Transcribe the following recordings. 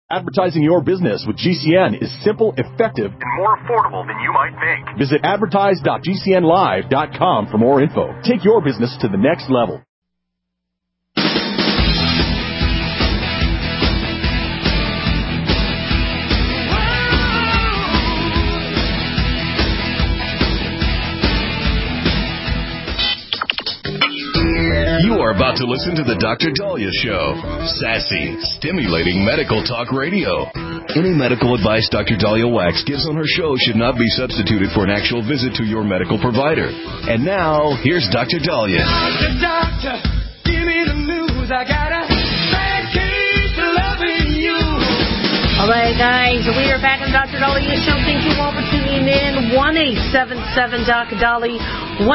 Advertising your business with GCN is simple, effective, and more affordable than you might think. Visit advertise.gcnlive.com for more info. Take your business to the next level. You are about to listen to the Dr. Daliah Show. Sassy, stimulating medical talk radio. Any medical advice Dr. Daliah Wax gives on her show should not be substituted for an actual visit to your medical provider. And now, here's Dr. Daliah. Doctor, give me the news. I got a bad case of loving you. All right, guys, we are back on Dr. Daliah Show. Thank you all for tuning in. 1-877-Dr.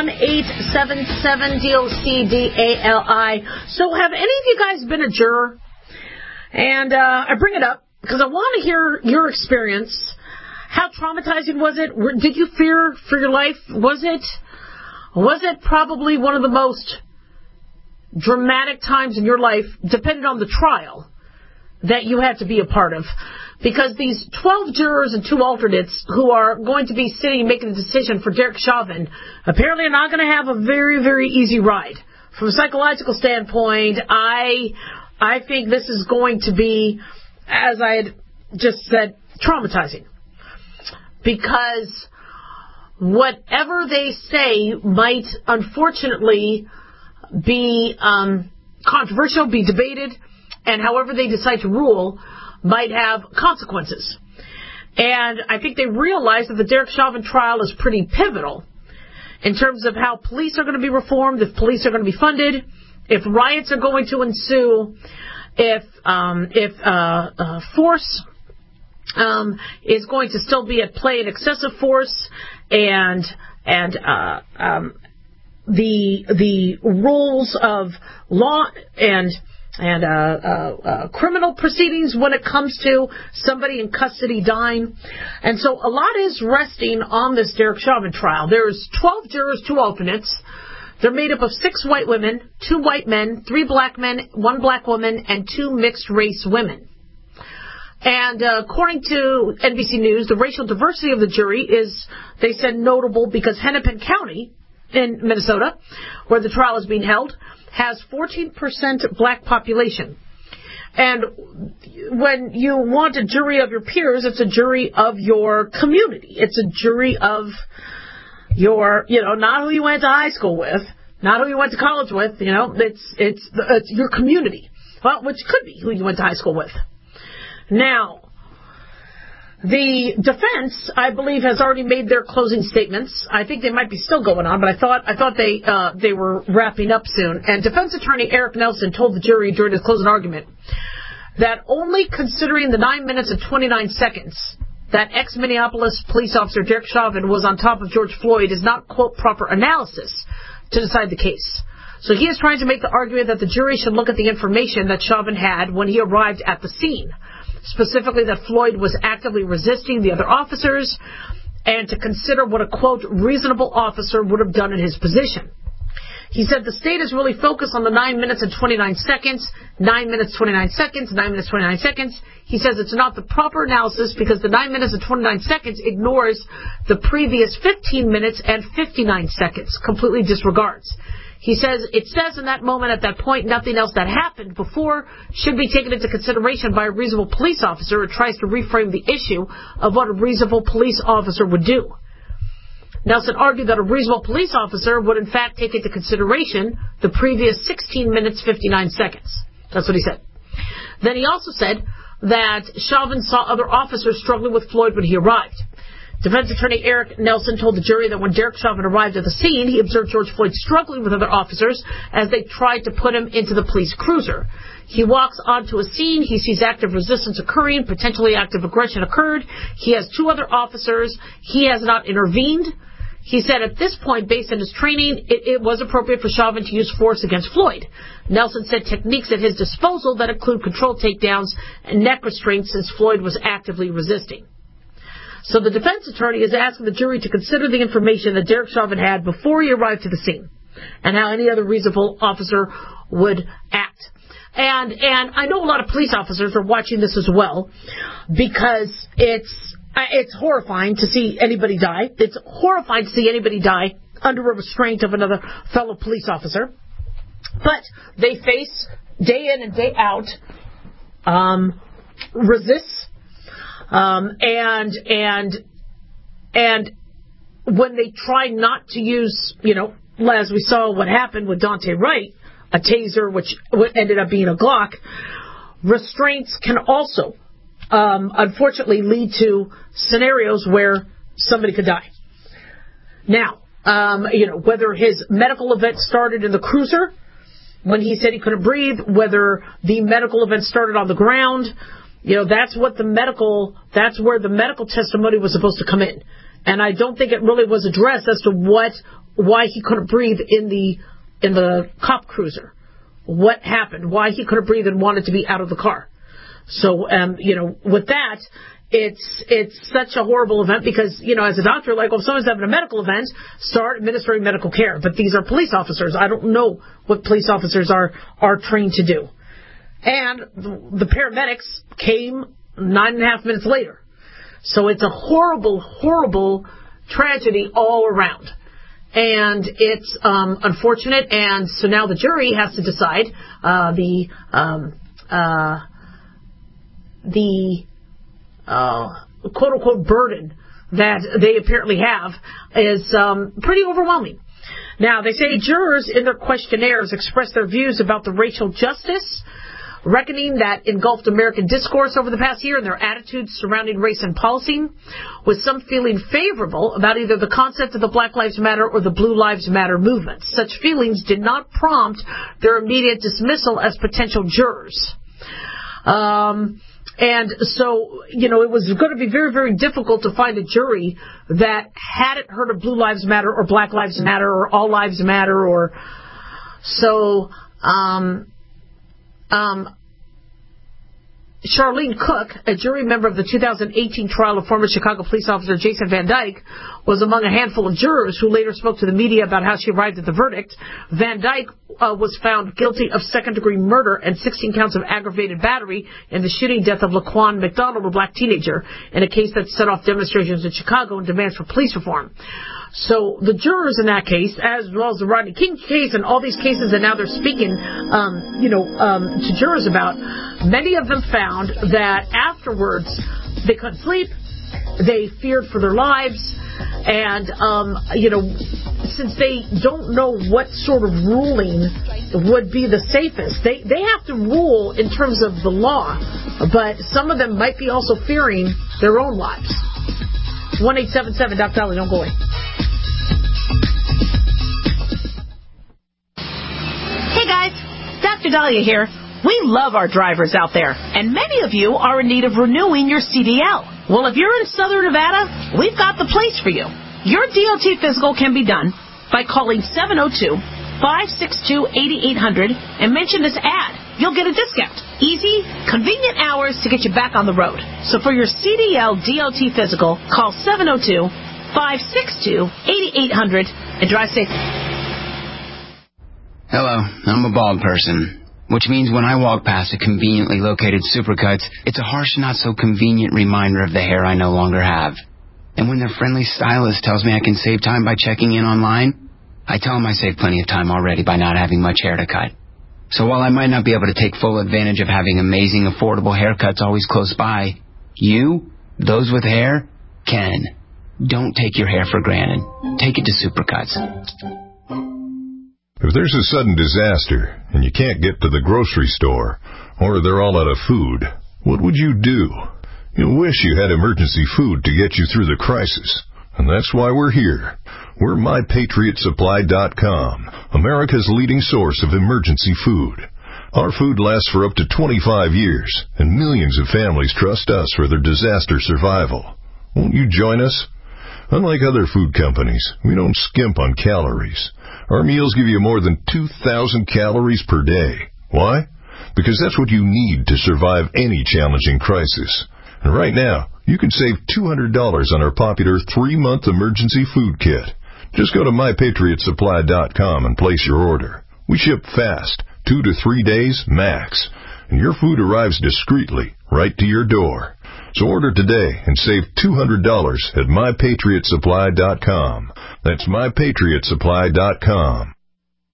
1-877-DOCDALI. So have any of you guys been a juror? And I bring it up because I want to hear your experience. How traumatizing was it? Did you fear for your life? Was it probably one of the most dramatic times in your life, depending on the trial, that you had to be a part of? Because these 12 jurors and 2 alternates who are going to be sitting and making a decision for Derek Chauvin apparently are not going to have a very, very easy ride. From a psychological standpoint, I think this is going to be, as I had just said, traumatizing. Because whatever they say might unfortunately be controversial, be debated, and however they decide to rule might have consequences. And I think they realize that the Derek Chauvin trial is pretty pivotal in terms of how police are going to be reformed, if police are going to be funded, if riots are going to ensue, if force is going to still be at play, an excessive force, and the rules of law and criminal proceedings when it comes to somebody in custody dying. And so a lot is resting on this Derek Chauvin trial. There's 12 jurors, 2 alternates. They're made up of 6 white women, 2 white men, 3 black men, 1 black woman, and 2 mixed-race women. And according to NBC News, the racial diversity of the jury is, they said, notable because Hennepin County in Minnesota, where the trial is being held, has 14% black population. And when you want a jury of your peers, it's a jury of your community. It's a jury of your, not who you went to high school with, not who you went to college with, it's your community. Well, which could be who you went to high school with. Now, the defense, I believe, has already made their closing statements. I think they might be still going on, but I thought they were wrapping up soon. And defense attorney Eric Nelson told the jury during his closing argument that only considering the 9 minutes and 29 seconds that ex-Minneapolis police officer Derek Chauvin was on top of George Floyd is not, quote, proper analysis to decide the case. So he is trying to make the argument that the jury should look at the information that Chauvin had when he arrived at the scene. Specifically that Floyd was actively resisting the other officers, and to consider what a, quote, reasonable officer would have done in his position. He said the state is really focused on the 9 minutes and 29 seconds, 9 minutes, 29 seconds, 9 minutes, 29 seconds. He says it's not the proper analysis because the 9 minutes and 29 seconds ignores the previous 15 minutes and 59 seconds, completely disregards. He says, it says in that moment, at that point, nothing else that happened before should be taken into consideration by a reasonable police officer. It tries to reframe the issue of what a reasonable police officer would do. Nelson argued that a reasonable police officer would, in fact, take into consideration the previous 16 minutes, 59 seconds. That's what he said. Then he also said that Chauvin saw other officers struggling with Floyd when he arrived. Defense attorney Eric Nelson told the jury that when Derek Chauvin arrived at the scene, he observed George Floyd struggling with other officers as they tried to put him into the police cruiser. He walks onto a scene. He sees active resistance occurring. Potentially active aggression occurred. He has 2 other officers. He has not intervened. He said at this point, based on his training, it was appropriate for Chauvin to use force against Floyd. Nelson said techniques at his disposal that include controlled takedowns and neck restraints since Floyd was actively resisting. So the defense attorney is asking the jury to consider the information that Derek Chauvin had before he arrived to the scene and how any other reasonable officer would act. And I know a lot of police officers are watching this as well, because it's horrifying to see anybody die. It's horrifying to see anybody die under a restraint of another fellow police officer. But they face, day in and day out, resists, and when they try not to use, as we saw what happened with Daunte Wright, a taser, which ended up being a Glock, restraints can also, unfortunately, lead to scenarios where somebody could die. Now, whether his medical event started in the cruiser when he said he couldn't breathe, whether the medical event started on the ground, that's where the medical testimony was supposed to come in. And I don't think it really was addressed as to why he couldn't breathe in the cop cruiser. What happened? Why he couldn't breathe and wanted to be out of the car. So, with that, it's such a horrible event because, as a doctor, if someone's having a medical event, start administering medical care. But these are police officers. I don't know what police officers are trained to do. And the paramedics came 9.5 minutes later. So it's a horrible, horrible tragedy all around. And it's unfortunate. And so now the jury has to decide the quote-unquote burden that they apparently have is pretty overwhelming. Now, they say jurors in their questionnaires expressed their views about the racial justice reckoning that engulfed American discourse over the past year and their attitudes surrounding race and policy, with some feeling favorable about either the concept of the Black Lives Matter or the Blue Lives Matter movement. Such feelings did not prompt their immediate dismissal as potential jurors. And so, it was going to be very, very difficult to find a jury that hadn't heard of Blue Lives Matter or Black Lives Matter or All Lives Matter or so. Charlene Cook, a jury member of the 2018 trial of former Chicago police officer Jason Van Dyke, was among a handful of jurors who later spoke to the media about how she arrived at the verdict. Van Dyke was found guilty of second-degree murder and 16 counts of aggravated battery in the shooting death of Laquan McDonald, a black teenager, in a case that set off demonstrations in Chicago and demands for police reform. So the jurors in that case, as well as the Rodney King case and all these cases that now they're speaking, to jurors about, many of them found that afterwards they couldn't sleep, they feared for their lives, and, since they don't know what sort of ruling would be the safest, they have to rule in terms of the law, but some of them might be also fearing their own lives. 1-877 Dr. Dolly, don't go away. Hey guys, Dr. Dahlia here. We love our drivers out there, and many of you are in need of renewing your CDL. Well, if you're in Southern Nevada, we've got the place for you. Your DOT physical can be done by calling 702-562-8800 and mention this ad. You'll get a discount. Easy, convenient hours to get you back on the road. So for your CDL DOT physical, call 702-562-8800 and drive safe. Hello, I'm a bald person, which means when I walk past a conveniently located Supercuts, it's a harsh, not-so-convenient reminder of the hair I no longer have. And when their friendly stylist tells me I can save time by checking in online, I tell them I saved plenty of time already by not having much hair to cut. So while I might not be able to take full advantage of having amazing, affordable haircuts always close by, you, those with hair, can. Don't take your hair for granted. Take it to Supercuts. If there's a sudden disaster and you can't get to the grocery store, or they're all out of food, what would you do? You'll wish you had emergency food to get you through the crisis. And that's why we're here. We're MyPatriotSupply.com, America's leading source of emergency food. Our food lasts for up to 25 years, and millions of families trust us for their disaster survival. Won't you join us? Unlike other food companies, we don't skimp on calories. Our meals give you more than 2,000 calories per day. Why? Because that's what you need to survive any challenging crisis. And right now, you can save $200 on our popular 3-month emergency food kit. Just go to MyPatriotSupply.com and place your order. We ship fast, 2 to 3 days max, and your food arrives discreetly right to your door. So order today and save $200 at MyPatriotSupply.com. That's MyPatriotSupply.com.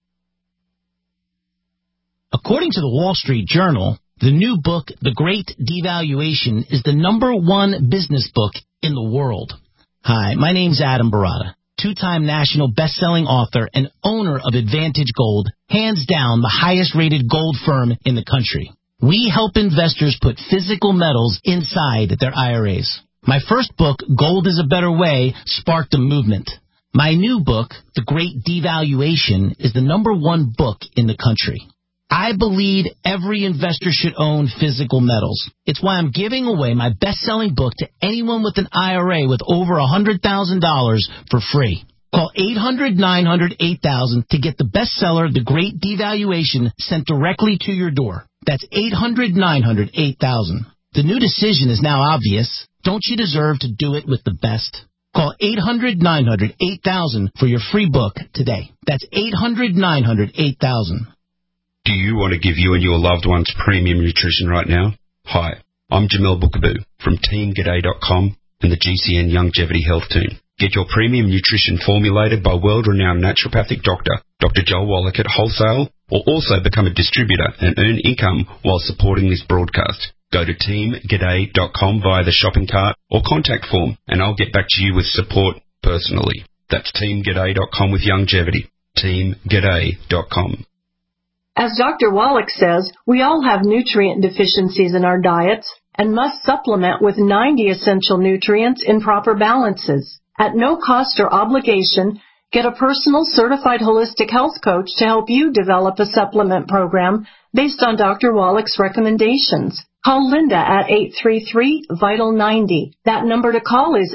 According to the Wall Street Journal, the new book, The Great Devaluation, is the #1 business book in the world. Hi, my name's Adam Barata, two-time national best-selling author and owner of Advantage Gold, hands down the highest-rated gold firm in the country. We help investors put physical metals inside their IRAs. My first book, Gold is a Better Way, sparked a movement. My new book, The Great Devaluation, is the #1 book in the country. I believe every investor should own physical metals. It's why I'm giving away my best-selling book to anyone with an IRA with over $100,000 for free. Call 800-900-8000 to get the bestseller, The Great Devaluation, sent directly to your door. That's 800-900-8000. The new decision is now obvious. Don't you deserve to do it with the best? Call 800-900-8000 for your free book today. That's 800-900-8000. Do you want to give you and your loved ones premium nutrition right now? Hi, I'm Jamel Bookaboo from TeamGaday.com and the GCN Longevity Health Team. Get your premium nutrition formulated by world-renowned naturopathic doctor, Dr. Joel Wallach at wholesale, or also become a distributor and earn income while supporting this broadcast. Go to TeamGaday.com via the shopping cart or contact form, and I'll get back to you with support personally. That's TeamGaday.com with longevity. TeamGaday.com. As Dr. Wallach says, we all have nutrient deficiencies in our diets and must supplement with 90 essential nutrients in proper balances. At no cost or obligation, get a personal certified holistic health coach to help you develop a supplement program based on Dr. Wallach's recommendations. Call Linda at 833-VITAL-90. That number to call is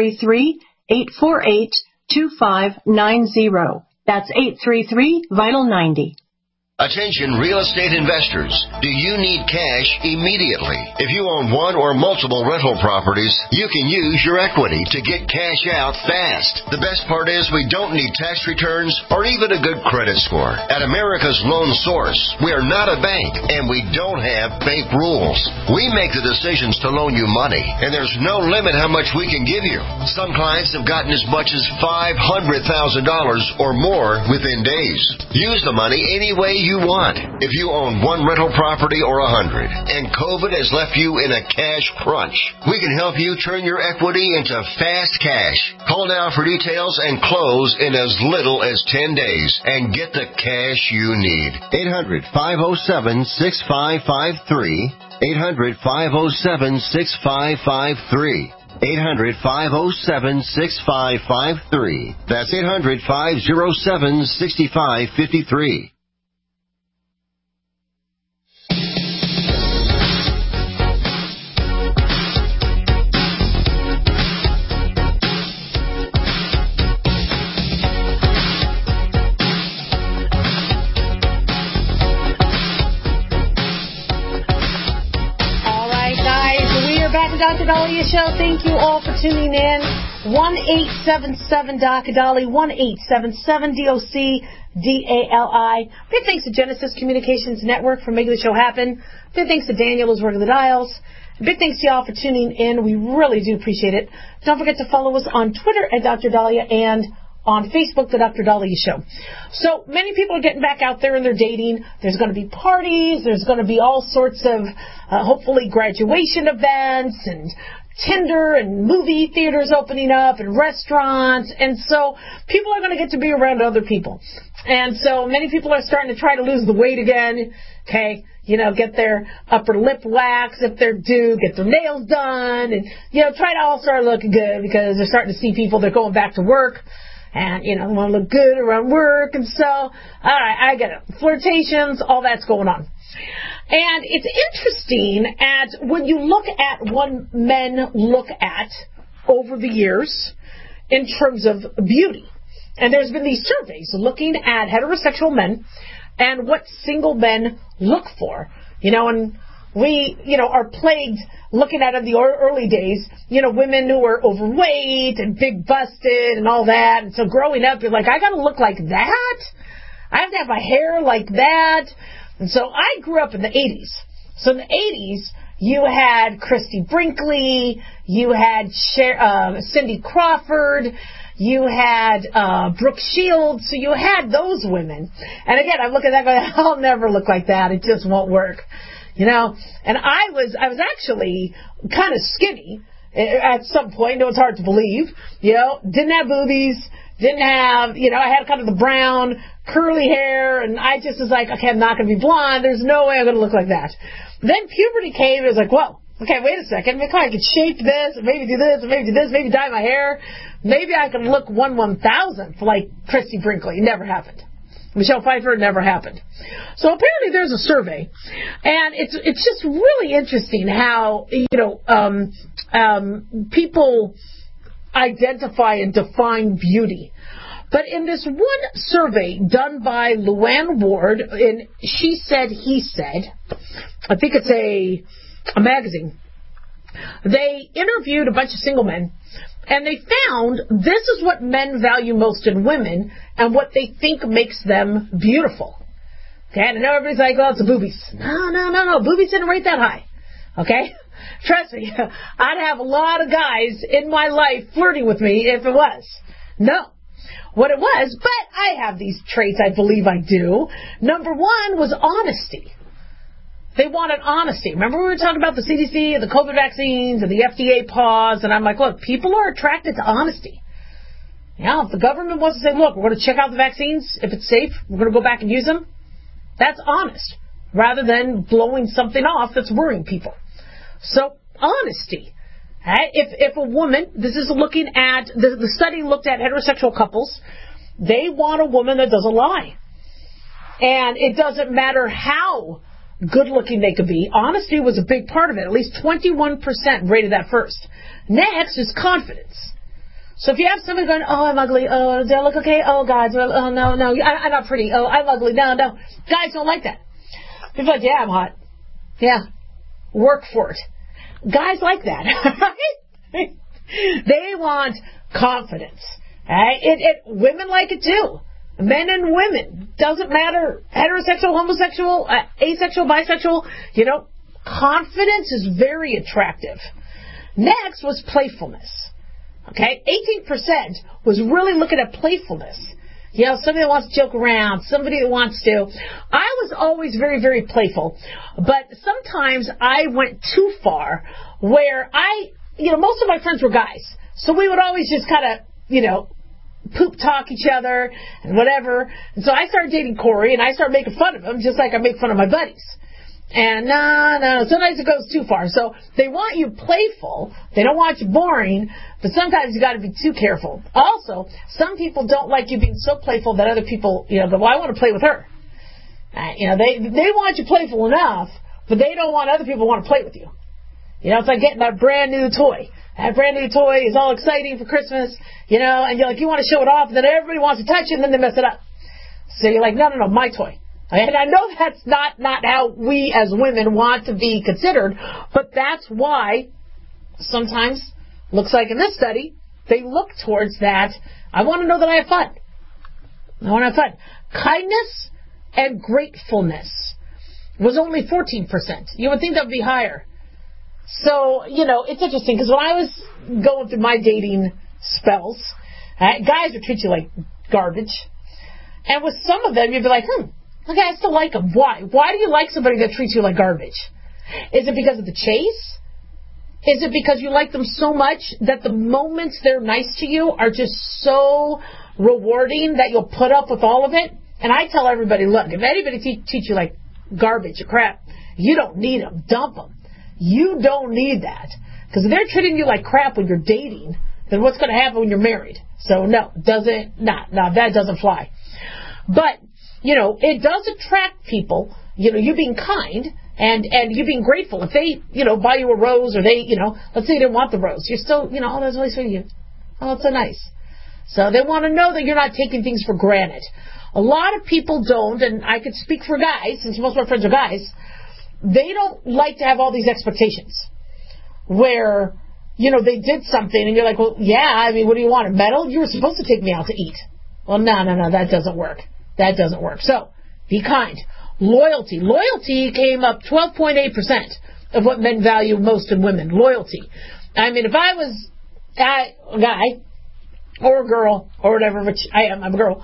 833-848-2590. That's 833-VITAL-90. Attention real estate investors. Do you need cash immediately? If you own one or multiple rental properties, you can use your equity to get cash out fast. The best part is we don't need tax returns or even a good credit score. At America's Loan Source, we are not a bank and we don't have bank rules. We make the decisions to loan you money, and there's no limit how much we can give you. Some clients have gotten as much as $500,000 or more within days. Use the money any way you want. If you own one rental property or 100 and COVID has left you in a cash crunch, we can help you turn your equity into fast cash. Call now for details and close in as little as 10 days and get the cash you need. 800-507-6553. 800-507-6553. 800-507-6553. That's 800-507-6553. Dr. Dahlia Show. Thank you all for tuning in. 1-877-Dr. Dahlia, 1-877-DOC-DALI. Big thanks to Genesis Communications Network for making the show happen. Big thanks to Daniel who's working the dials. Big thanks to y'all for tuning in. We really do appreciate it. Don't forget to follow us on Twitter at Dr. Dahlia and on Facebook, The Dr. Dahlia Show. So many people are getting back out there and they're dating. There's going to be parties. There's going to be all sorts of, hopefully, graduation events and Tinder and movie theaters opening up and restaurants. And so people are going to get to be around other people. And so many people are starting to try to lose the weight again. Okay. You know, get their upper lip waxed if they're due, get their nails done, and, you know, try to all start looking good because they're starting to see people that are going back to work. And, you know, they want to look good around work. And so, all right, I get it. Flirtations, all that's going on. And it's interesting when you look at what men look at over the years in terms of beauty. And there's been these surveys looking at heterosexual men and what single men look for. You know, and we, you know, are plagued looking at in the early days, you know, women who were overweight and big busted and all that. And so growing up, you're like, I got to look like that? I have to have my hair like that. And so I grew up in the 80s. So in the 80s, you had Christy Brinkley, you had Cindy Crawford, you had Brooke Shields, so you had those women. And again, I'm looking at that going, I'll never look like that. It just won't work. And I was actually kind of skinny at some point. It was hard to believe. Didn't have boobies, didn't have, I had kind of the brown, curly hair, and I just was like, okay, I'm not going to be blonde. There's no way I'm going to look like that. Then puberty came, and it was like, whoa, okay, wait a second. Maybe I could shape this, maybe do this, maybe do this, maybe dye my hair. Maybe I can look 1/1000th like Christy Brinkley. It never happened. Michelle Pfeiffer, never happened. So apparently there's a survey, and it's just really interesting how people identify and define beauty. But in this one survey done by Luann Ward in She Said, He Said, I think it's a magazine, they interviewed a bunch of single men, and they found this is what men value most in women and what they think makes them beautiful. Okay, and I know everybody's like, well, it's the boobies. No. Boobies didn't rate that high. Okay? Trust me, I'd have a lot of guys in my life flirting with me if it was. No. What it was, but I have these traits, I believe I do. Number one was honesty. They wanted honesty. Remember we were talking about the CDC and the COVID vaccines and the FDA pause, and I'm like, look, people are attracted to honesty. If the government wants to say, look, we're going to check out the vaccines. If it's safe, we're going to go back and use them. That's honest, rather than blowing something off that's worrying people. So, honesty. If a woman, this is looking at, the study looked at heterosexual couples, they want a woman that doesn't lie. And it doesn't matter how good looking they could be. Honesty was a big part of it. At least 21% rated that first. Next is confidence. So if you have somebody going, oh, I'm ugly, oh, do I look okay? Oh, guys, oh, no, I'm not pretty, oh, I'm ugly, no. Guys don't like that. People are like, yeah, I'm hot. Yeah, work for it. Guys like that. They want confidence. Women like it too. Men and women. Doesn't matter. Heterosexual, homosexual, asexual, bisexual. Confidence is very attractive. Next was playfulness. Okay? 18% was really looking at playfulness. Somebody that wants to joke around, somebody that wants to. I was always very, very playful, but sometimes I went too far where most of my friends were guys, so we would always just kind of, poop talk each other and whatever. And so I started dating Corey, and I started making fun of him, just like I make fun of my buddies. And no, sometimes it goes too far. So they want you playful. They don't want you boring, but sometimes you got to be too careful. Also, some people don't like you being so playful that other people, go, well, I want to play with her. They want you playful enough, but they don't want other people to want to play with you. It's like getting that brand new toy. That brand new toy is all exciting for Christmas, and you're like, you want to show it off, and then everybody wants to touch it, and then they mess it up. So you're like, no, my toy. And I know that's not how we as women want to be considered, but that's why sometimes, looks like in this study, they look towards that. I want to know that I have fun. I want to have fun. Kindness and gratefulness was only 14%. You would think that would be higher. So, it's interesting, because when I was going through my dating spells, guys would treat you like garbage. And with some of them, you'd be like, okay, I still like them. Why? Why do you like somebody that treats you like garbage? Is it because of the chase? Is it because you like them so much that the moments they're nice to you are just so rewarding that you'll put up with all of it? And I tell everybody, look, if anybody treats you like garbage or crap, you don't need them. Dump them. You don't need that. Because if they're treating you like crap when you're dating, then what's going to happen when you're married? So no, that doesn't fly. But, it does attract people, you being kind and you being grateful. If they, buy you a rose, or they, let's say you didn't want the rose, you're still, oh, that's really sweet of you. Oh, that's so nice. So they want to know that you're not taking things for granted. A lot of people don't, and I could speak for guys, since most of my friends are guys, they don't like to have all these expectations where, they did something and you're like, well, yeah, what do you want, a medal? You were supposed to take me out to eat. Well, no, that doesn't work. That doesn't work. So, be kind. Loyalty. Loyalty came up 12.8% of what men value most in women. Loyalty. I mean, if I was a guy or a girl or whatever, which I am, I'm a girl,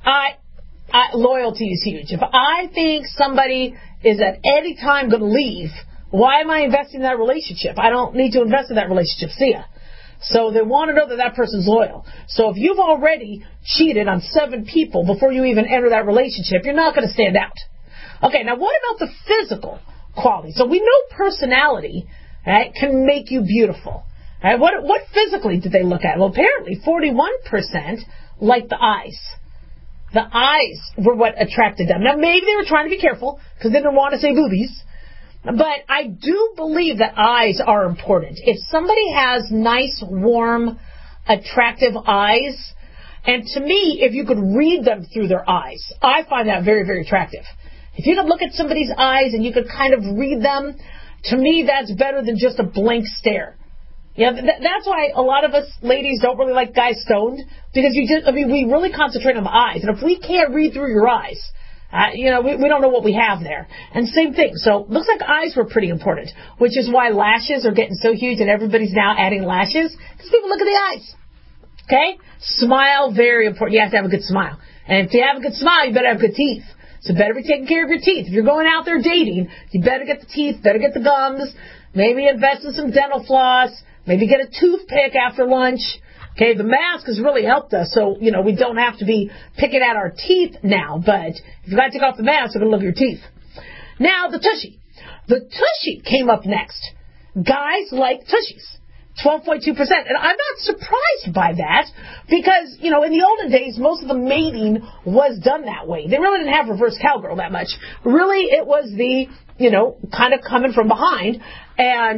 loyalty is huge. If I think somebody is at any time going to leave, why am I investing in that relationship? I don't need to invest in that relationship. See ya. So they want to know that that person's loyal. So if you've already cheated on 7 people before you even enter that relationship, you're not going to stand out. Okay, now what about the physical quality? So we know personality, right, can make you beautiful. Right? What physically did they look at? Well, apparently 41% liked the eyes. The eyes were what attracted them. Now, maybe they were trying to be careful because they didn't want to say boobies. But I do believe that eyes are important. If somebody has nice, warm, attractive eyes, and to me, if you could read them through their eyes, I find that very, very attractive. If you could look at somebody's eyes and you could kind of read them, to me, that's better than just a blank stare. Yeah, that's why a lot of us ladies don't really like guys stoned, because we really concentrate on the eyes. And if we can't read through your eyes, we don't know what we have there. And same thing. So looks like eyes were pretty important, which is why lashes are getting so huge and everybody's now adding lashes, because people look at the eyes. Okay? Smile, very important. You have to have a good smile. And if you have a good smile, you better have good teeth. So better be taking care of your teeth. If you're going out there dating, you better get the teeth, better get the gums, maybe invest in some dental floss, maybe get a toothpick after lunch. Okay, the mask has really helped us, so, we don't have to be picking at our teeth now, but if you got to take off the mask, you're going to look at your teeth. Now, the tushy. The tushy came up next. Guys like tushies. 12.2%. And I'm not surprised by that because, in the olden days, most of the mating was done that way. They really didn't have reverse cowgirl that much. Really, it was the, kind of coming from behind and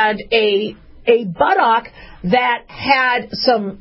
a buttock that had some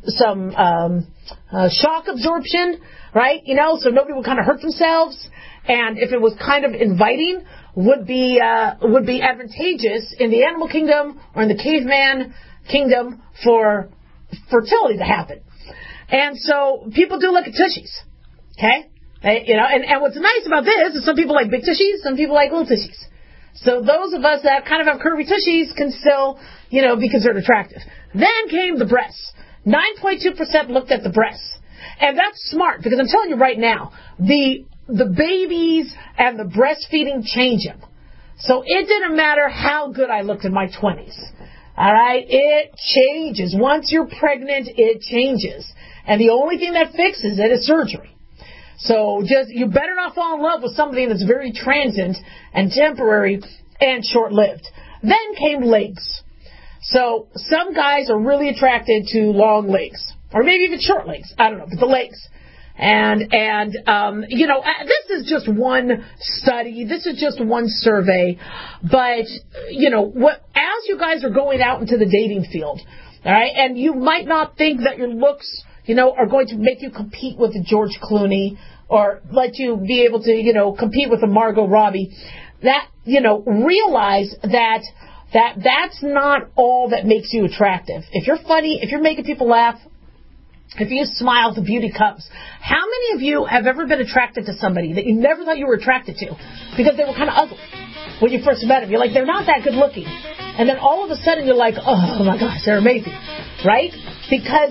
shock absorption, right? So nobody would kind of hurt themselves. And if it was kind of inviting, would be advantageous in the animal kingdom or in the caveman kingdom for fertility to happen. And so people do look at tushies. Okay? And what's nice about this is some people like big tushies, some people like little tushies. So those of us that kind of have curvy tushies can still, be considered attractive. Then came the breasts. 9.2% looked at the breasts. And that's smart because I'm telling you right now, the babies and the breastfeeding change them. So it didn't matter how good I looked in my 20s. All right? It changes. Once you're pregnant, it changes. And the only thing that fixes it is surgery. So you better not fall in love with somebody that's very transient and temporary and short-lived. Then came legs. So some guys are really attracted to long legs, or maybe even short legs. I don't know, but the legs. And this is just one study. This is just one survey. But, as you guys are going out into the dating field, all right, and you might not think that your looks, are going to make you compete with George Clooney or let you be able to, compete with a Margot Robbie, that, realize that's not all that makes you attractive. If you're funny, if you're making people laugh, if you smile, the beauty comes. How many of you have ever been attracted to somebody that you never thought you were attracted to because they were kind of ugly when you first met them? You're like, they're not that good looking. And then all of a sudden you're like, oh my gosh, they're amazing. Right? Because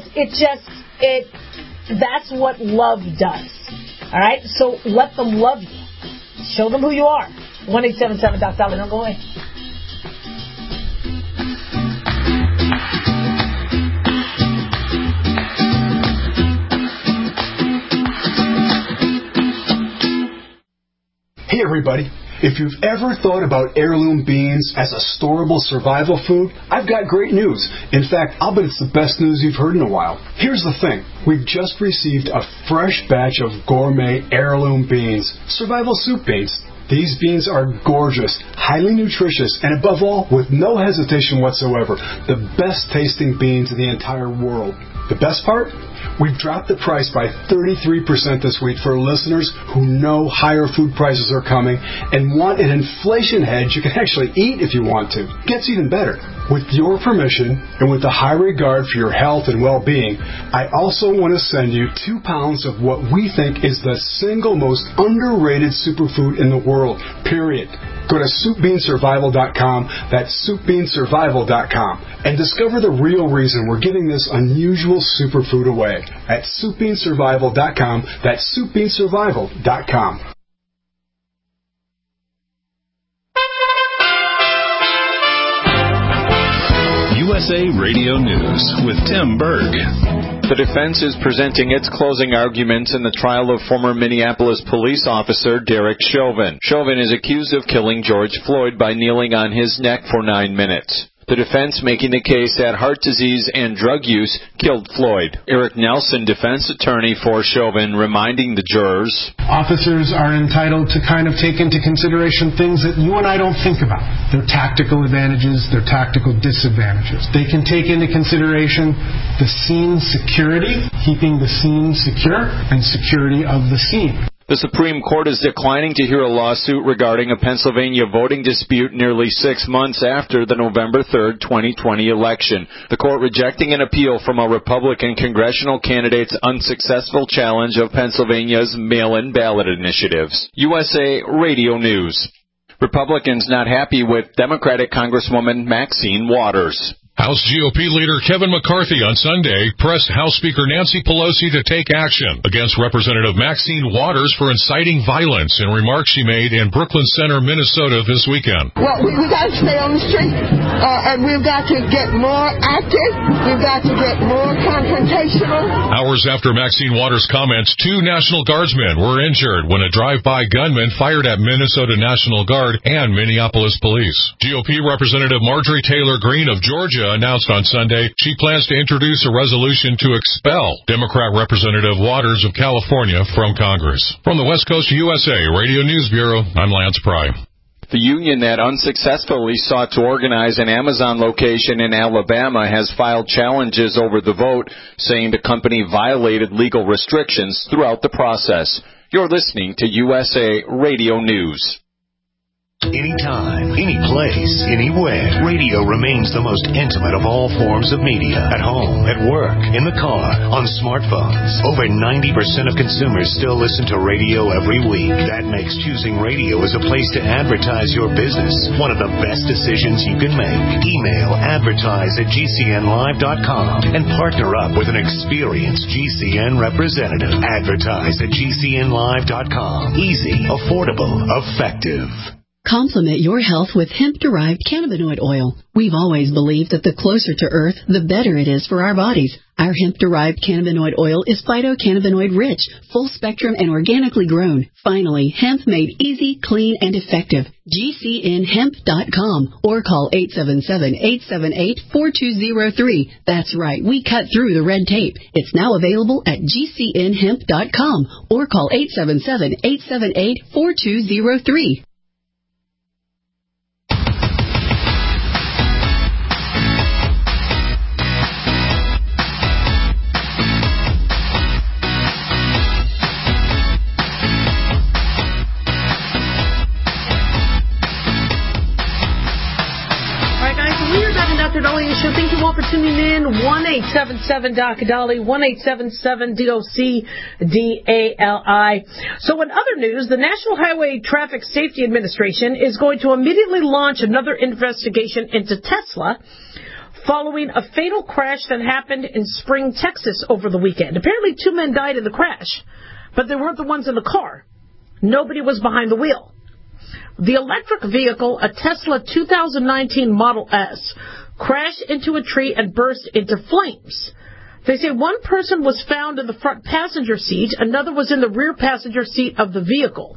that's what love does. All right? So let them love you. Show them who you are. 1-877-DOC-DOLLAR. Don't go away. Hey everybody, if you've ever thought about heirloom beans as a storable survival food, I've got great news. In fact, I'll bet it's the best news you've heard in a while. Here's the thing. We've just received a fresh batch of gourmet heirloom beans, survival soup beans. These beans are gorgeous, highly nutritious, and above all, with no hesitation whatsoever, the best tasting beans in the entire world. The best part? We've dropped the price by 33% this week for listeners who know higher food prices are coming and want an inflation hedge you can actually eat if you want to. Gets even better. With your permission, and with a high regard for your health and well-being, I also want to send you 2 pounds of what we think is the single most underrated superfood in the world, period. Go to SoupBeanSurvival.com, that's SoupBeanSurvival.com, and discover the real reason we're giving this unusual superfood away at SoupBeanSurvival.com, that's SoupBeanSurvival.com. USA Radio News with Tim Berg. The defense is presenting its closing arguments in the trial of former Minneapolis police officer Derek Chauvin. Chauvin is accused of killing George Floyd by kneeling on his neck for 9 minutes. The defense making the case that heart disease and drug use killed Floyd. Eric Nelson, defense attorney for Chauvin, reminding the jurors, officers are entitled to kind of take into consideration things that you and I don't think about. Their tactical advantages, their tactical disadvantages. They can take into consideration the scene security, keeping the scene secure, and security of the scene. The Supreme Court is declining to hear a lawsuit regarding a Pennsylvania voting dispute nearly 6 months after the November 3, 2020 election. The court rejecting an appeal from a Republican congressional candidate's unsuccessful challenge of Pennsylvania's mail-in ballot initiatives. USA Radio News. Republicans not happy with Democratic Congresswoman Maxine Waters. House GOP leader Kevin McCarthy on Sunday pressed House Speaker Nancy Pelosi to take action against Representative Maxine Waters for inciting violence in remarks she made in Brooklyn Center, Minnesota this weekend. Well, we got to stay on the street, and we've got to get more active. We've got to get more confrontational. Hours after Maxine Waters' comments, 2 National Guardsmen were injured when a drive-by gunman fired at Minnesota National Guard and Minneapolis police. GOP Representative Marjorie Taylor Greene of Georgia announced on Sunday she plans to introduce a resolution to expel Democrat Representative Waters of California from Congress. From the West Coast of USA Radio News Bureau, I'm Lance Pry. The union that unsuccessfully sought to organize an Amazon location in Alabama has filed challenges over the vote, saying the company violated legal restrictions throughout the process. You're listening to USA Radio News. Anytime, any place, anywhere, radio remains the most intimate of all forms of media. At home, at work, in the car, on smartphones. Over 90% of consumers still listen to radio every week. That makes choosing radio as a place to advertise your business one of the best decisions you can make. Email advertise@gcnlive.com and partner up with an experienced GCN representative. Advertise@gcnlive.com. Easy, affordable, effective. Complement your health with hemp-derived cannabinoid oil. We've always believed that the closer to Earth, the better it is for our bodies. Our hemp-derived cannabinoid oil is phytocannabinoid-rich, full-spectrum, and organically grown. Finally, hemp made easy, clean, and effective. GCNhemp.com or call 877-878-4203. That's right, we cut through the red tape. It's now available at GCNhemp.com or call 877-878-4203. Show. Thank you all for tuning in. 1-877-DOC-DOLLY, 1-877-DOC-DALI. So in other news, the National Highway Traffic Safety Administration is going to immediately launch another investigation into Tesla following a fatal crash that happened in Spring, Texas over the weekend. Apparently 2 men died in the crash, but they weren't the ones in the car. Nobody was behind the wheel. The electric vehicle, a Tesla 2019 Model S, crashed into a tree and burst into flames. They say one person was found in the front passenger seat, another was in the rear passenger seat of the vehicle.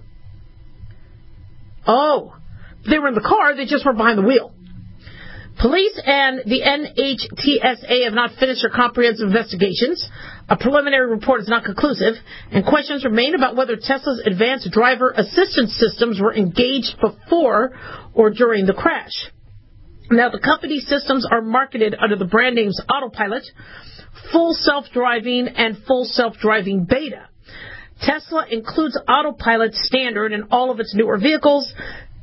Oh, they were in the car, they just were behind the wheel. Police and the NHTSA have not finished their comprehensive investigations. A preliminary report is not conclusive, and questions remain about whether Tesla's advanced driver assistance systems were engaged before or during the crash. Now, the company's systems are marketed under the brand names Autopilot, Full Self-Driving, and Full Self-Driving Beta. Tesla includes Autopilot standard in all of its newer vehicles.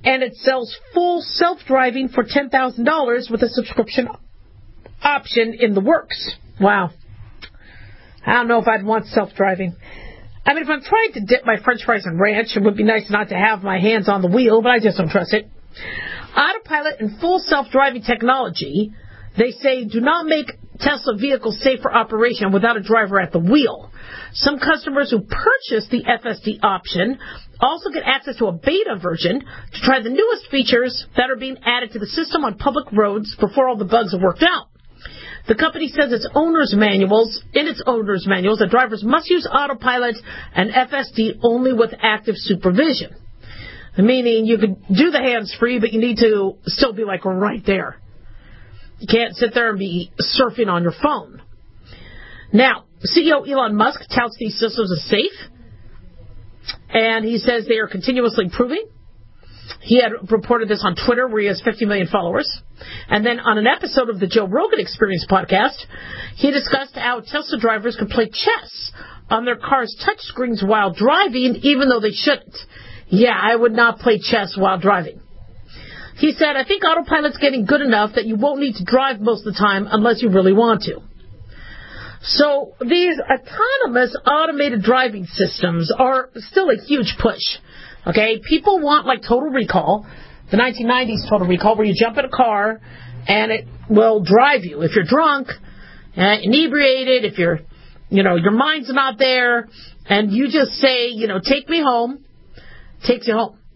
And it sells full self-driving for $10,000 with a subscription option in the works. Wow. I don't know if I'd want self-driving. I mean, if I'm trying to dip my french fries in ranch, it would be nice not to have my hands on the wheel, but I just don't trust it. Autopilot and full self-driving technology, they say, do not make Tesla vehicles safe for operation without a driver at the wheel. Some customers who purchase the FSD option also get access to a beta version to try the newest features that are being added to the system on public roads before all the bugs are worked out. The company says in its owner's manuals, that drivers must use autopilot and FSD only with active supervision. Meaning you could do the hands-free, but you need to still be like right there. You can't sit there and be surfing on your phone. Now, CEO Elon Musk touts these systems as safe, and he says they are continuously improving. He had reported this on Twitter, where he has 50 million followers. And then on an episode of the Joe Rogan Experience podcast, he discussed how Tesla drivers could play chess on their car's touchscreens while driving, even though they shouldn't. Yeah, I would not play chess while driving. He said, I think autopilot's getting good enough that you won't need to drive most of the time unless you really want to. So these autonomous automated driving systems are still a huge push. Okay, people want like Total Recall, the 1990s Total Recall, where you jump in a car and it will drive you. If you're drunk, inebriated, if you're, your mind's not there, and you just say, take me home, takes you home.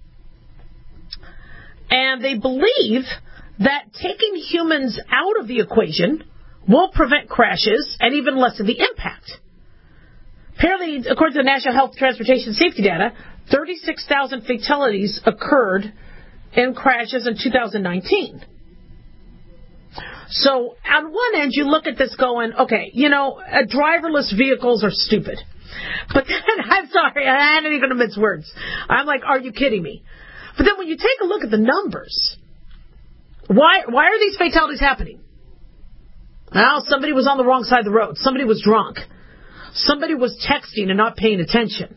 And they believe that taking humans out of the equation will prevent crashes and even lessen the impact. Apparently, according to the National Health Transportation Safety data, 36,000 fatalities occurred in crashes in 2019. So, on one end, you look at this going, okay, driverless vehicles are stupid. But then, I'm sorry, I ain't even going to mince words. I'm like, are you kidding me? But then when you take a look at the numbers, why are these fatalities happening? Well, somebody was on the wrong side of the road. Somebody was drunk. Somebody was texting and not paying attention.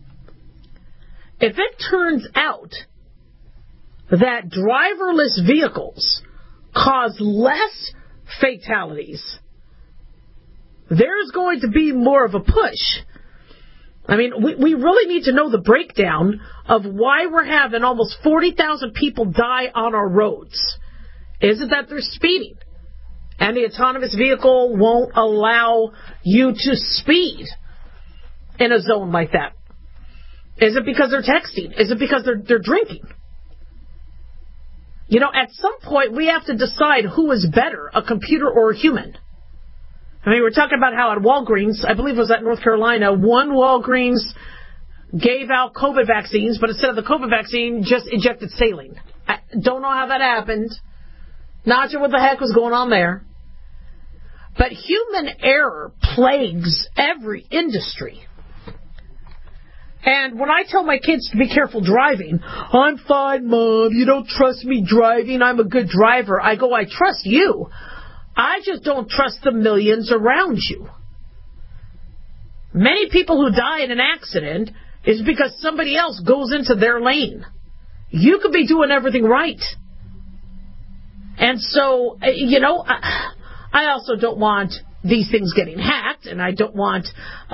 If it turns out that driverless vehicles cause less fatalities, there's going to be more of a push. I mean, we really need to know the breakdown of why we're having almost 40,000 people die on our roads. Is it that they're speeding? And the autonomous vehicle won't allow you to speed in a zone like that? Is it because they're texting? Is it because they're drinking? At some point, we have to decide who is better, a computer or a human. I mean, we're talking about how at Walgreens, I believe it was at North Carolina, one Walgreens gave out COVID vaccines, but instead of the COVID vaccine, just injected saline. I don't know how that happened. Not sure what the heck was going on there. But human error plagues every industry. And when I tell my kids to be careful driving, I'm fine, Mom, you don't trust me driving, I'm a good driver. I go, I trust you. I just don't trust the millions around you. Many people who die in an accident is because somebody else goes into their lane. You could be doing everything right. And so, I also don't want these things getting hacked, and I don't want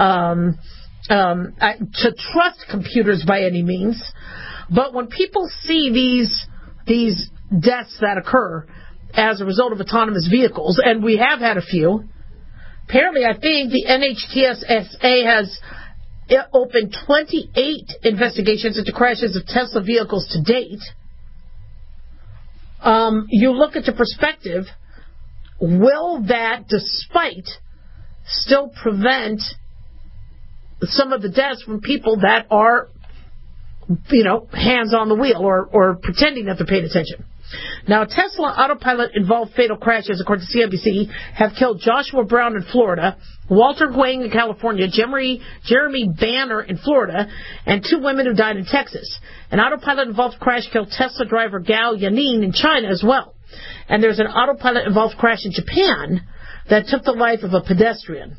to trust computers by any means. But when people see these deaths that occur as a result of autonomous vehicles, and we have had a few, apparently I think the NHTSA has opened 28 investigations into crashes of Tesla vehicles to date. You look at the perspective, will that, despite, still prevent some of the deaths from people that are, hands on the wheel or pretending that they're paying attention? Now, Tesla autopilot-involved fatal crashes, according to CNBC, have killed Joshua Brown in Florida, Walter Huang in California, Jeremy Banner in Florida, and 2 women who died in Texas. An autopilot-involved crash killed Tesla driver Gao Yanin in China as well. And there's an autopilot-involved crash in Japan that took the life of a pedestrian.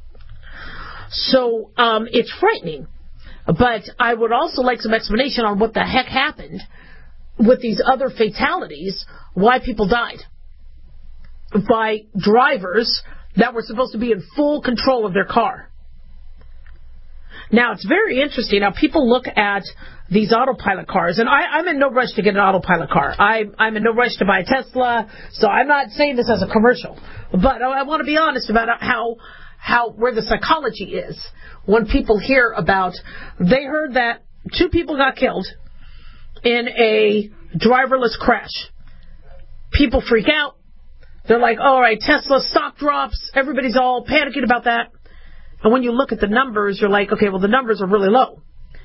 So it's frightening. But I would also like some explanation on what the heck happened with these other fatalities, why people died by drivers that were supposed to be in full control of their car. Now, it's very interesting. Now, people look at these autopilot cars, and I'm in no rush to get an autopilot car. I'm in no rush to buy a Tesla, so I'm not saying this as a commercial. But I want to be honest about where the psychology is when people hear about, they heard that 2 people got killed in a driverless crash. People freak out. They're like, all right, Tesla stock drops. Everybody's all panicking about that. And when you look at the numbers, you're like, okay, well, the numbers are really low.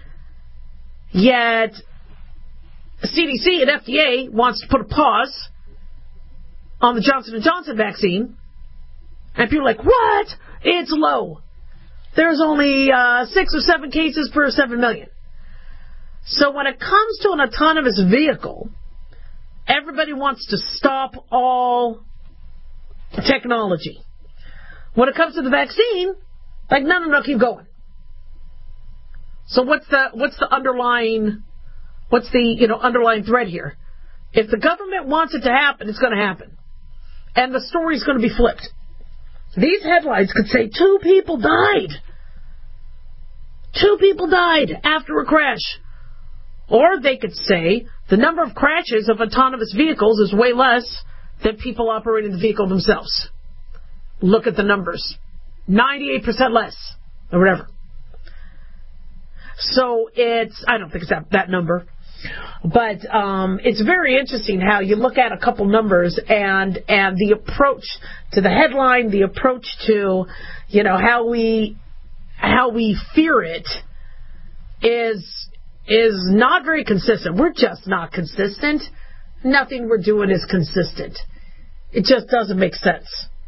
Yet, CDC and FDA wants to put a pause on the Johnson & Johnson vaccine. And people are like, what? It's low. There's only 6 or 7 cases per 7 million. So when it comes to an autonomous vehicle, everybody wants to stop all technology. When it comes to the vaccine, like, no, keep going. So what's the underlying thread here? If the government wants it to happen, it's going to happen. And the story's going to be flipped. These headlines could say 2 people died. 2 people died after a crash. Or they could say the number of crashes of autonomous vehicles is way less than people operating the vehicle themselves. Look at the numbers. 98% less, or whatever. So I don't think it's that number. But it's very interesting how you look at a couple numbers and the approach to the headline, the approach to, how we fear it is not very consistent. We're just not consistent. Nothing we're doing is consistent. It just doesn't make sense.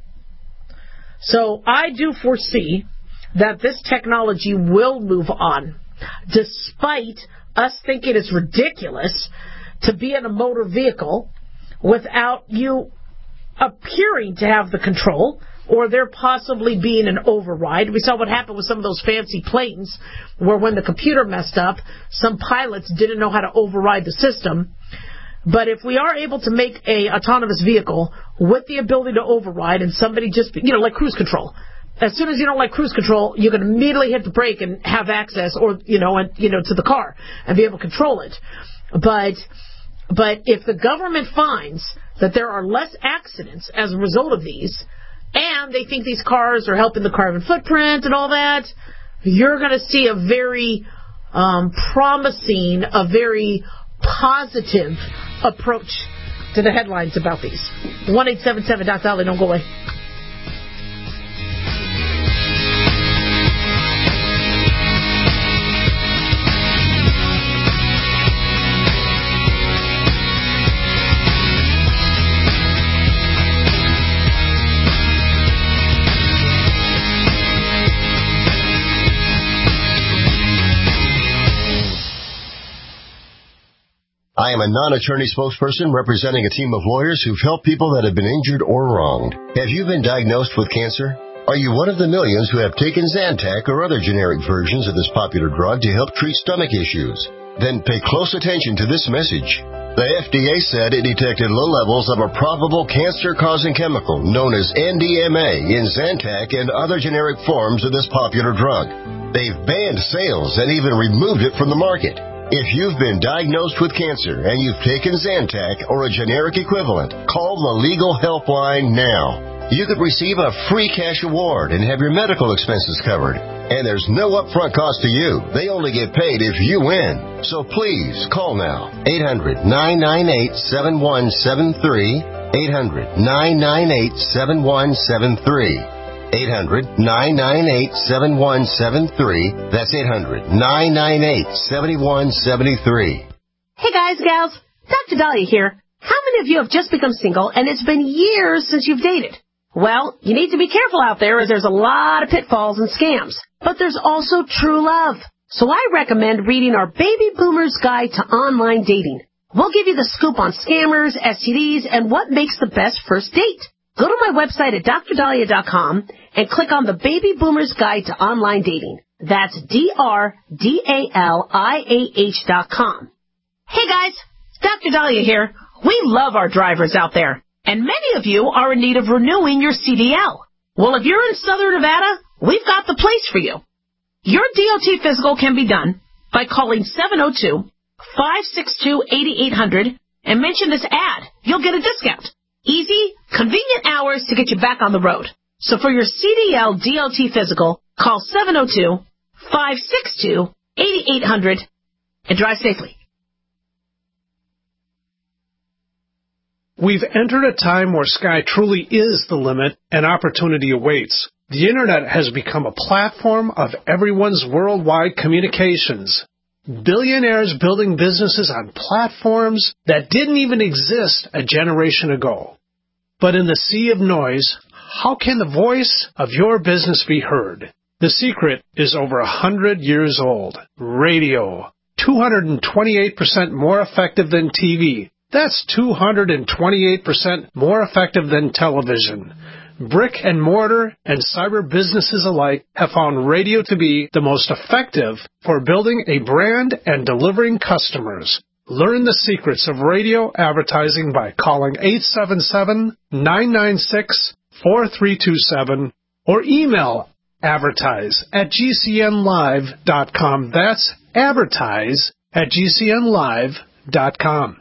So I do foresee that this technology will move on, despite us thinking it's ridiculous to be in a motor vehicle without you appearing to have the control, or there possibly being an override. We saw what happened with some of those fancy planes, where when the computer messed up, some pilots didn't know how to override the system. But if we are able to make a autonomous vehicle with the ability to override, and somebody just, like cruise control. As soon as you don't like cruise control, you can immediately hit the brake and have access, or to the car and be able to control it. But if the government finds that there are less accidents as a result of these, and they think these cars are helping the carbon footprint and all that, you're going to see a very promising, a very positive approach to the headlines about these. 1-877-DOC-DOLLY, don't go away. I am a non-attorney spokesperson representing a team of lawyers who've helped people that have been injured or wronged. Have you been diagnosed with cancer? Are you one of the millions who have taken Zantac or other generic versions of this popular drug to help treat stomach issues? Then pay close attention to this message. The FDA said it detected low levels of a probable cancer-causing chemical known as NDMA in Zantac and other generic forms of this popular drug. They've banned sales and even removed it from the market. If you've been diagnosed with cancer and you've taken Zantac or a generic equivalent, call the Legal Helpline now. You could receive a free cash award and have your medical expenses covered. And there's no upfront cost to you. They only get paid if you win. So please, call now. 800-998-7173. 800-998-7173. 800-998-7173. That's 800-998-7173. Hey guys, gals, Dr. Dahlia here. How many of you have just become single and it's been years since you've dated? Well, you need to be careful out there as there's a lot of pitfalls and scams. But there's also true love. So I recommend reading our Baby Boomer's Guide to Online Dating. We'll give you the scoop on scammers, STDs, and what makes the best first date. Go to my website at drdahlia.com and click on the Baby Boomer's Guide to Online Dating. That's DRDALIAH.com. Hey guys, Dr. Dahlia here. We love our drivers out there, and many of you are in need of renewing your CDL. Well, if you're in Southern Nevada, we've got the place for you. Your DOT physical can be done by calling 702-562-8800 and mention this ad. You'll get a discount. Easy, convenient hours to get you back on the road. So for your CDL DOT physical, call 702-562-8800 and drive safely. We've entered a time where sky truly is the limit and opportunity awaits. The Internet has become a platform of everyone's worldwide communications. Billionaires building businesses on platforms that didn't even exist a generation ago. But in the sea of noise, how can the voice of your business be heard? The secret is over 100 years old. Radio. 228% more effective than TV. That's 228% more effective than television. Brick and mortar and cyber businesses alike have found radio to be the most effective for building a brand and delivering customers. Learn the secrets of radio advertising by calling 877-996-4327 or email advertise@gcnlive.com. That's advertise@gcnlive.com.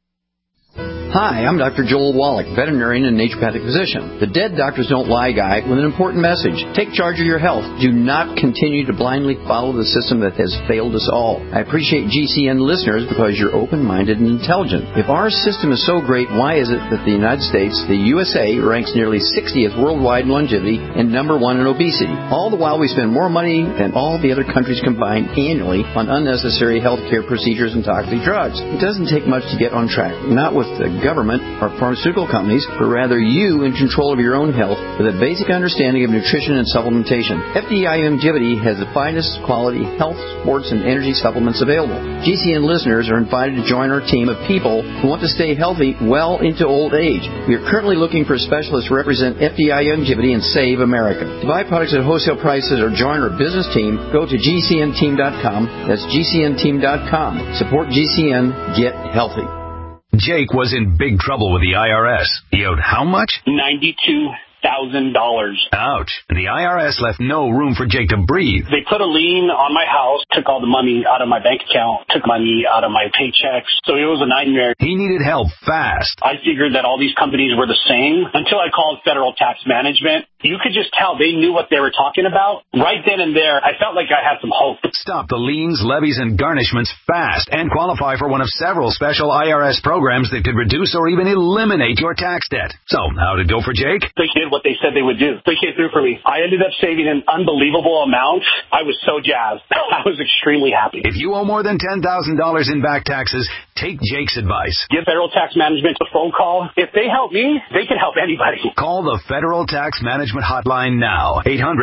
Hi, I'm Dr. Joel Wallach, veterinarian and naturopathic physician. The Dead Doctors Don't Lie guy with an important message. Take charge of your health. Do not continue to blindly follow the system that has failed us all. I appreciate GCN listeners because you're open-minded and intelligent. If our system is so great, why is it that the United States, the USA, ranks nearly 60th worldwide in longevity and number 1 in obesity? All the while we spend more money than all the other countries combined annually on unnecessary health care procedures and toxic drugs. It doesn't take much to get on track. Not with the government or pharmaceutical companies, but rather you in control of your own health with a basic understanding of nutrition and supplementation. FDI Longevity has the finest quality health, sports, and energy supplements available. GCN listeners are invited to join our team of people who want to stay healthy well into old age. We are currently looking for specialists to represent FDI Longevity and Save America. To buy products at wholesale prices or join our business team, go to GCNteam.com. That's GCNteam.com. Support GCN. Get healthy. Jake was in big trouble with the IRS. He owed how much? $92,000. Ouch. The IRS left no room for Jake to breathe. They put a lien on my house, took all the money out of my bank account, took money out of my paychecks. So it was a nightmare. He needed help fast. I figured that all these companies were the same until I called Federal Tax Management. You could just tell they knew what they were talking about. Right then and there, I felt like I had some hope. Stop the liens, levies, and garnishments fast and qualify for one of several special IRS programs that could reduce or even eliminate your tax debt. So, how did it go for Jake? They did what they said they would do. They came through for me. I ended up saving an unbelievable amount. I was so jazzed. I was extremely happy. If you owe more than $10,000 in back taxes, take Jake's advice. Give Federal Tax Management a phone call. If they help me, they can help anybody. Call the Federal Tax Management hotline now.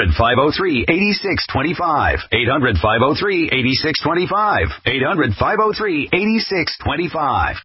800-503-8625. 800-503-8625. 800-503-8625.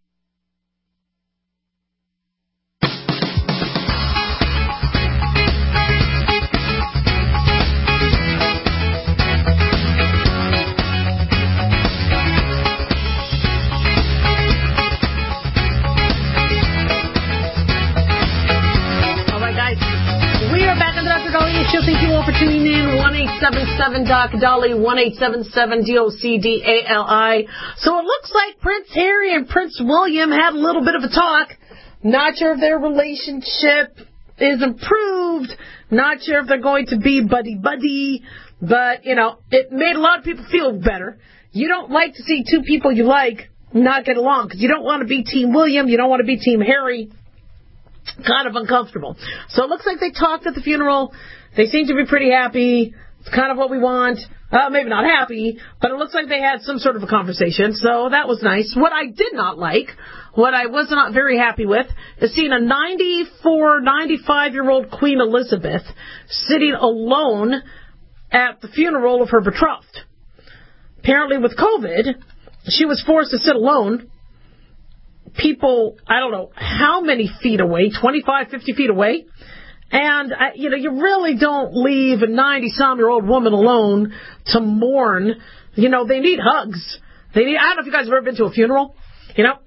Thank you all for tuning in. 1-877-DOC-DOLLY, 1-877-DOCDALI. So it looks like Prince Harry and Prince William had a little bit of a talk. Not sure if their relationship is improved. Not sure if they're going to be buddy-buddy. But, you know, it made a lot of people feel better. You don't like to see two people you like not get along because you don't want to be Team William. You don't want to be Team Harry. Kind of uncomfortable. So it looks like they talked at the funeral. They seem to be pretty happy. It's kind of what we want. Maybe not happy, but it looks like they had some sort of a conversation, so that was nice. What I did not like, what I was not very happy with, is seeing a 95-year-old Queen Elizabeth sitting alone at the funeral of her betrothed. Apparently with COVID, she was forced to sit alone. People, I don't know how many feet away, 25, 50 feet away. And, you know, you really don't leave a 90-some-year-old woman alone to mourn. You know, they need hugs. I don't know if you guys have ever been to a funeral, you know.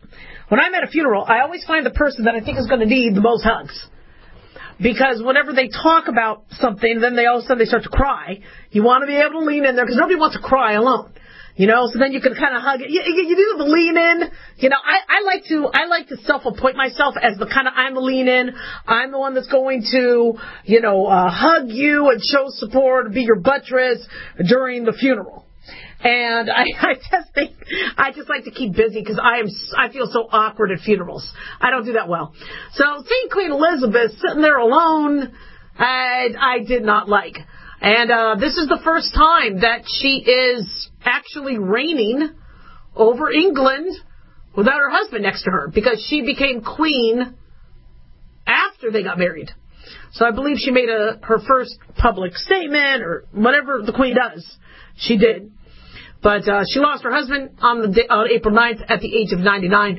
When I'm at a funeral, I always find the person that I think is going to need the most hugs. Because whenever they talk about something, then all of a sudden they start to cry. You want to be able to lean in there because nobody wants to cry alone. So then you can kind of hug it. You do the lean in. I like to self-appoint myself as the kind of, I'm the lean in. I'm the one that's going to, hug you and show support, be your buttress during the funeral. And I just like to keep busy because I feel so awkward at funerals. I don't do that well. So seeing Queen Elizabeth sitting there alone, I did not like. And this is the first time that she is actually reigning over England without her husband next to her, because she became queen after they got married. So I believe she made her first public statement, or whatever the queen does, she did. But she lost her husband on April 9th at the age of 99.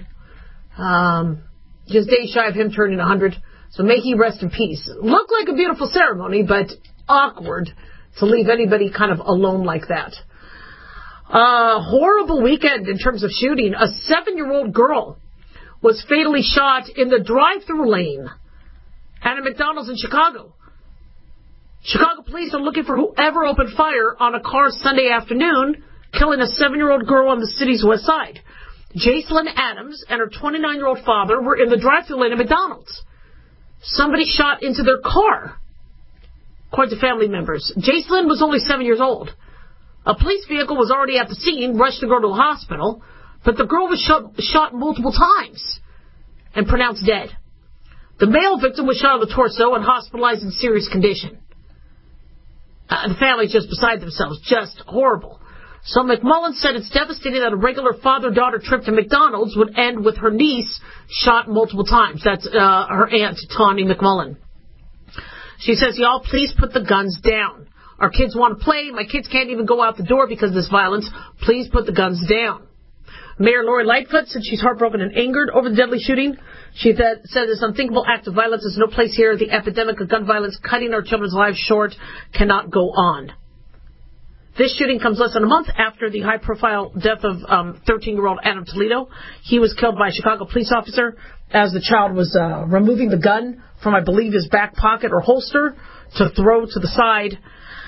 Just days shy of him turning 100. So may he rest in peace. Looked like a beautiful ceremony, but awkward to leave anybody kind of alone like that. Horrible weekend in terms of shooting. A 7-year-old girl was fatally shot in the drive-thru lane at a McDonald's in Chicago. Chicago police are looking for whoever opened fire on a car Sunday afternoon, killing a 7-year-old girl on the city's west side. Jacelyn Adams and her 29-year-old father were in the drive-thru lane at McDonald's. Somebody shot into their car, according to family members. Jacelyn was only 7 years old. A police vehicle was already at the scene, rushed the girl to the hospital, but the girl was shot multiple times and pronounced dead. The male victim was shot in the torso and hospitalized in serious condition. The family's just beside themselves. Just horrible. So McMullen said it's devastating that a regular father-daughter trip to McDonald's would end with her niece shot multiple times. That's her aunt, Tawny McMullen. She says, y'all, please put the guns down. Our kids want to play. My kids can't even go out the door because of this violence. Please put the guns down. Mayor Lori Lightfoot said she's heartbroken and angered over the deadly shooting. She said this unthinkable act of violence has no place here. The epidemic of gun violence cutting our children's lives short cannot go on. This shooting comes less than a month after the high-profile death of 13-year-old Adam Toledo. He was killed by a Chicago police officer as the child was removing the gun from, I believe, his back pocket or holster to throw to the side.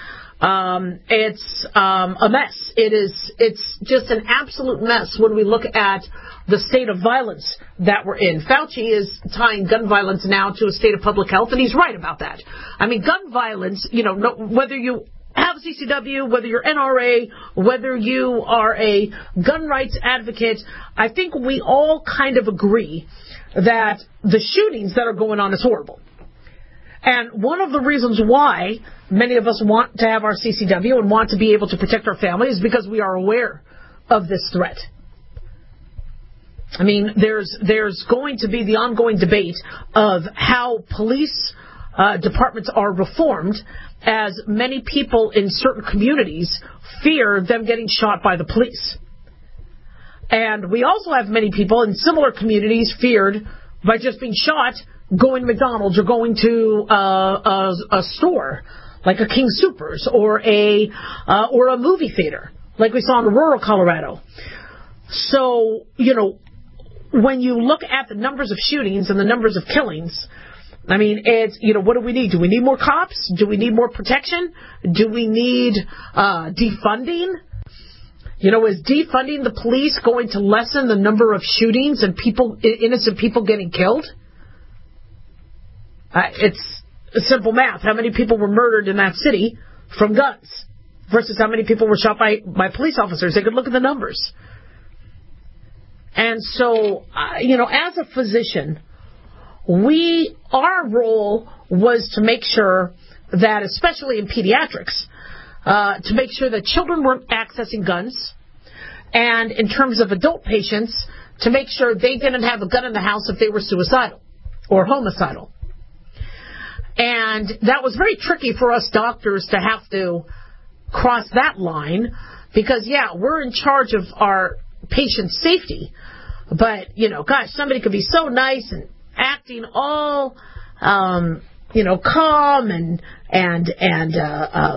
It's a mess. It's just an absolute mess when we look at the state of violence that we're in. Fauci is tying gun violence now to a state of public health, and he's right about that. I mean, gun violence, whether you have a CCW, whether you're NRA, whether you are a gun rights advocate, I think we all kind of agree that the shootings that are going on is horrible. And one of the reasons why many of us want to have our CCW and want to be able to protect our family is because we are aware of this threat. I mean, there's going to be the ongoing debate of how police departments are reformed, as many people in certain communities fear them getting shot by the police. And we also have many people in similar communities feared by just being shot going to McDonald's or going to a store like a King Soopers or a movie theater like we saw in rural Colorado. So, when you look at the numbers of shootings and the numbers of killings, I mean, it's, what do we need? Do we need more cops? Do we need more protection? Do we need defunding? Is defunding the police going to lessen the number of shootings and innocent people getting killed? It's simple math. How many people were murdered in that city from guns versus how many people were shot by police officers? They could look at the numbers. And so, as a physician, our role was to make sure that, especially in pediatrics, to make sure that children weren't accessing guns, and in terms of adult patients, to make sure they didn't have a gun in the house if they were suicidal or homicidal. And that was very tricky for us doctors to have to cross that line because, we're in charge of our patient's safety. But, somebody could be so nice and acting all, calm and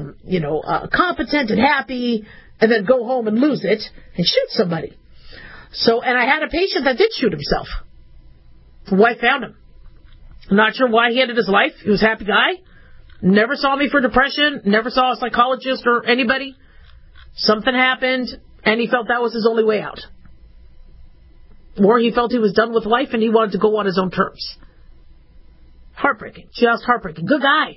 competent and happy, and then go home and lose it and shoot somebody. So, and I had a patient that did shoot himself. The wife found him. I'm not sure why he ended his life. He was a happy guy. Never saw me for depression. Never saw a psychologist or anybody. Something happened, and he felt that was his only way out. Or he felt he was done with life and he wanted to go on his own terms. Heartbreaking. Just heartbreaking. Good guy.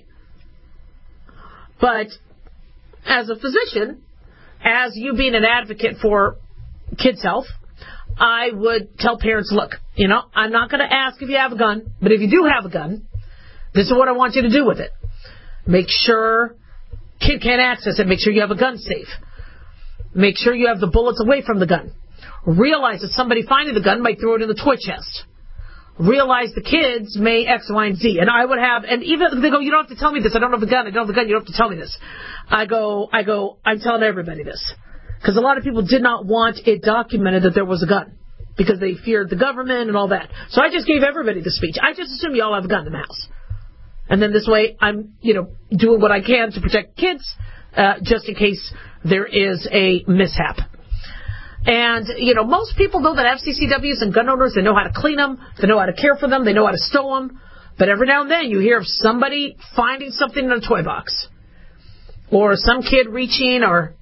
But as a physician, as you being an advocate for kids' health, I would tell parents, look, I'm not going to ask if you have a gun, but if you do have a gun, this is what I want you to do with it. Make sure kid can't access it. Make sure you have a gun safe. Make sure you have the bullets away from the gun. Realize that somebody finding the gun might throw it in the toy chest. Realize the kids may X, Y, and Z. And I would have, and even if they go, you don't have to tell me this. I don't have a gun. I don't have a gun. You don't have to tell me this. I'm telling everybody this. Because a lot of people did not want it documented that there was a gun. Because they feared the government and all that. So I just gave everybody the speech. I just assume you all have a gun in the house. And then this way, I'm, doing what I can to protect kids, just in case there is a mishap. And, most people know that FCCWs and gun owners, they know how to clean them, they know how to care for them, they know how to stow them. But every now and then you hear of somebody finding something in a toy box. Or some kid reaching or,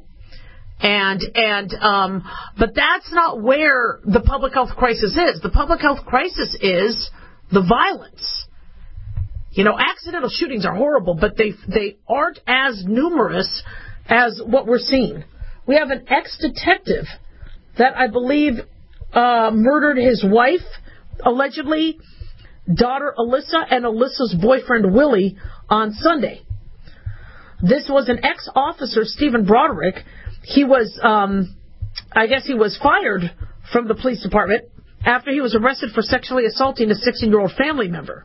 but that's not where the public health crisis is. The public health crisis is the violence. Accidental shootings are horrible, but they aren't as numerous as what we're seeing. We have an ex-detective that I believe murdered his wife, allegedly, daughter Alyssa, and Alyssa's boyfriend Willie on Sunday. This was an ex-officer, Stephen Broderick. He was, he was fired from the police department after he was arrested for sexually assaulting a 16-year-old family member.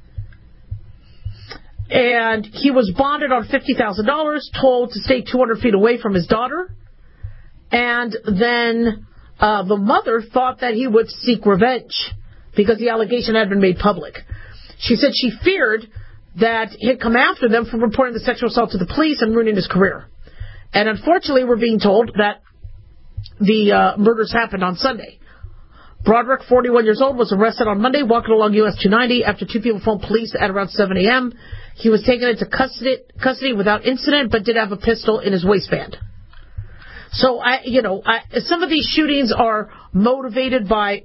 And he was bonded on $50,000, told to stay 200 feet away from his daughter. And then the mother thought that he would seek revenge because the allegation had been made public. She said she feared that he'd come after them for reporting the sexual assault to the police and ruining his career. And unfortunately, we're being told that the murders happened on Sunday. Broderick, 41 years old, was arrested on Monday walking along US 290 after two people phoned police at around 7 a.m. He was taken into custody without incident, but did have a pistol in his waistband. So, some of these shootings are motivated by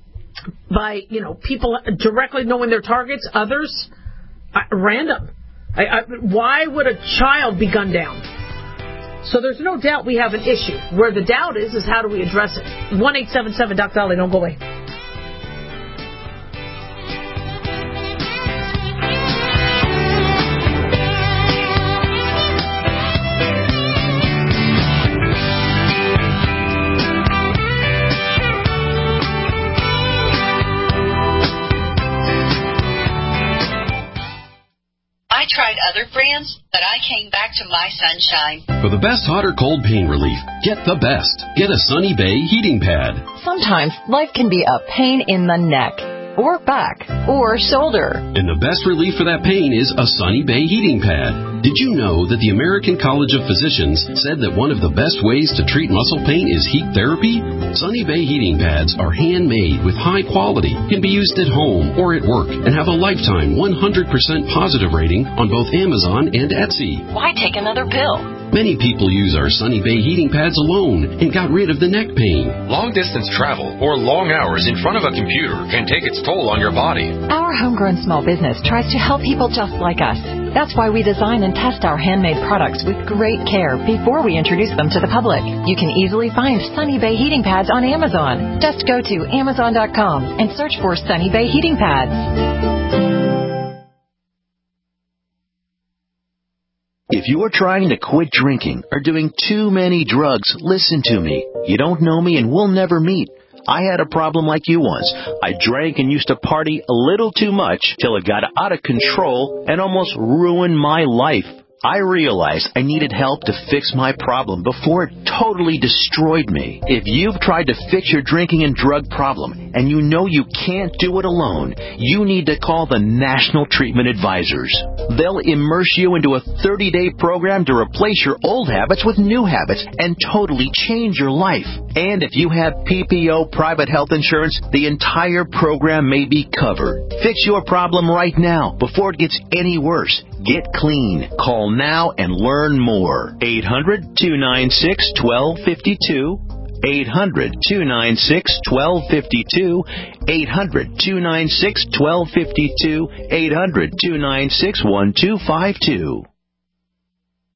people directly knowing their targets. Others, random. Why would a child be gunned down? So there's no doubt we have an issue. Where the doubt is how do we address it? 1-877 Dr. Dolly, don't go away. Tried other brands, but I came back to My Sunshine. For the best hot or cold pain relief, get the best. Get a Sunny Bay heating pad. Sometimes life can be a pain in the neck, or back, or shoulder. And the best relief for that pain is a Sunny Bay heating pad. Did you know that the American College of Physicians said that one of the best ways to treat muscle pain is heat therapy? Sunny Bay heating pads are handmade with high quality, can be used at home or at work, and have a lifetime 100% positive rating on both Amazon and Etsy. Why take another pill? Many people use our Sunny Bay heating pads alone and got rid of the neck pain. Long-distance travel or long hours in front of a computer can take its toll on your body. Our homegrown small business tries to help people just like us. That's why we design and test our handmade products with great care before we introduce them to the public. You can easily find Sunny Bay heating pads on Amazon. Just go to Amazon.com and search for Sunny Bay heating pads. If you are trying to quit drinking or doing too many drugs, listen to me. You don't know me and we'll never meet. I had a problem like you once. I drank and used to party a little too much till it got out of control and almost ruined my life. I realized I needed help to fix my problem before it totally destroyed me. If you've tried to fix your drinking and drug problem and you know you can't do it alone, you need to call the National Treatment Advisors. They'll immerse you into a 30-day program to replace your old habits with new habits and totally change your life. And if you have PPO private health insurance, the entire program may be covered. Fix your problem right now before it gets any worse. Get clean. Call now and learn more. 800-296-1252. 800-296-1252. 800-296-1252. 800-296-1252.